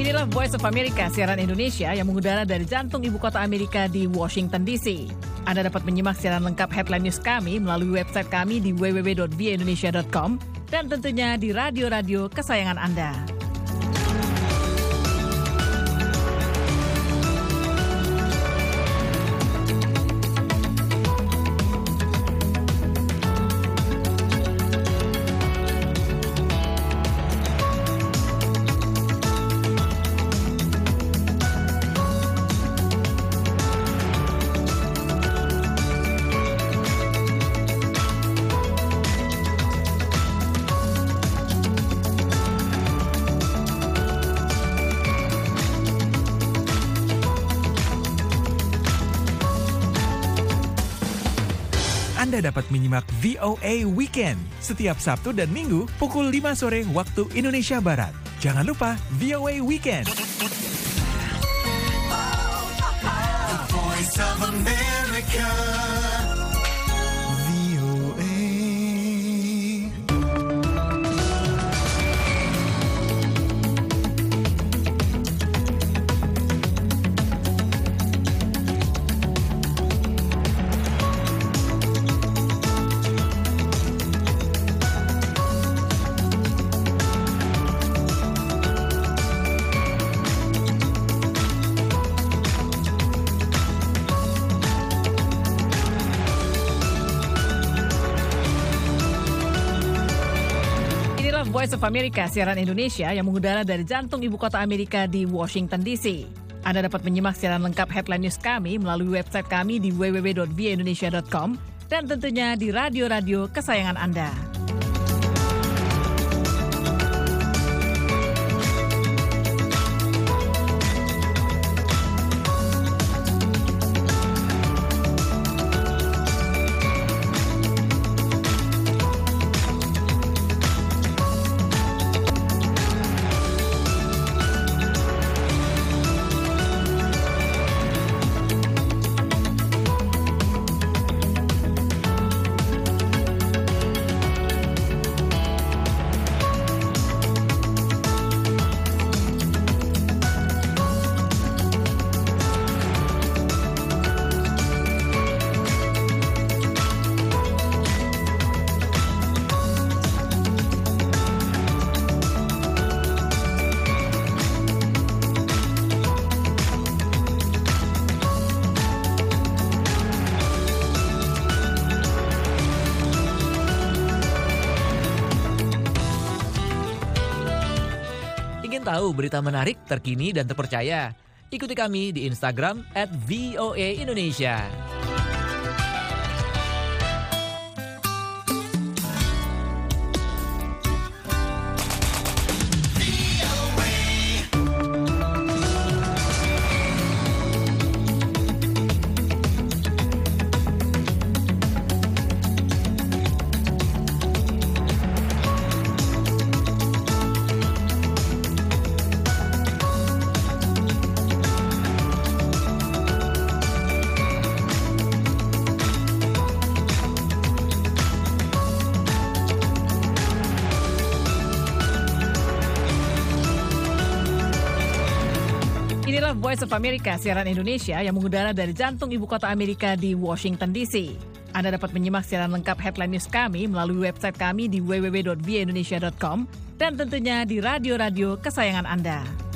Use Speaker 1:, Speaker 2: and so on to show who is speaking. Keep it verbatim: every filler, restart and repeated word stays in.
Speaker 1: Inilah Voice of America, siaran Indonesia yang mengudara dari jantung ibu kota Amerika di Washington D C. Anda dapat menyimak siaran lengkap headline news kami melalui website kami di w w w dot v o a indonesia dot com dan tentunya di radio-radio kesayangan Anda.
Speaker 2: Anda dapat menyimak V O A Weekend setiap Sabtu dan Minggu pukul lima sore waktu Indonesia Barat. Jangan lupa V O A Weekend.
Speaker 3: The Voice of America. V O A.
Speaker 1: Voice of America, siaran Indonesia yang mengudara dari jantung ibu kota Amerika di Washington D C. Anda dapat menyimak siaran lengkap headline news kami melalui website kami di w w w dot v o a indonesia dot com dan tentunya di radio-radio kesayangan Anda.
Speaker 4: Tahu berita menarik, terkini, dan terpercaya? Ikuti kami di Instagram at V O A Indonesia.
Speaker 1: Inilah Voice of America, siaran Indonesia yang mengudara dari jantung ibu kota Amerika di Washington D C. Anda dapat menyimak siaran lengkap headline news kami melalui website kami di w w w dot v o a indonesia dot com dan tentunya di radio-radio kesayangan Anda.